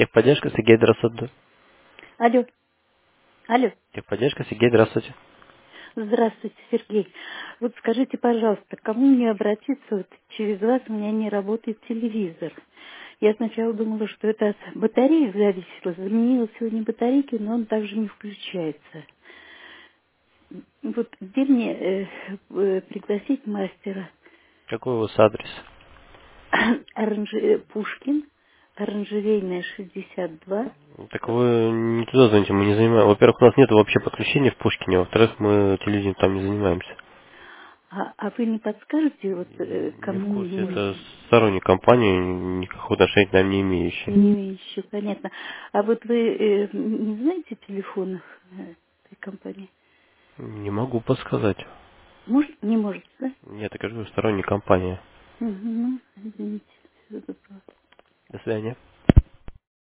Техподдержка, Сергей, здравствуйте. Алло, алло, Техподдержка, Сергей, здравствуйте. здравствуйте, Сергей. Вот скажите, пожалуйста, к кому мне обратиться? Вот через вас у меня не работает телевизор. Я сначала думала, что это от батареи зависело. Заменила сегодня батарейки, но он также не включается. Вот где мне пригласить мастера? Какой у вас адрес? Пушкин, оранжерейная, 62. Так вы не туда звоните, мы не занимаем. Во-первых, у нас нет вообще подключения в Пушкине, во-вторых, мы телевидением там не занимаемся. А вы не подскажете, вот Не в кому курсе, мне это сторонняя компания, никакого отношения к нам не имеющая. не ищу, понятно. А вот вы не знаете телефонов этой компании? Не могу подсказать. Может, не можете, да? Нет, я говорю, сторонняя компания. Угу, ну, извините. Всего доброго. До свидания.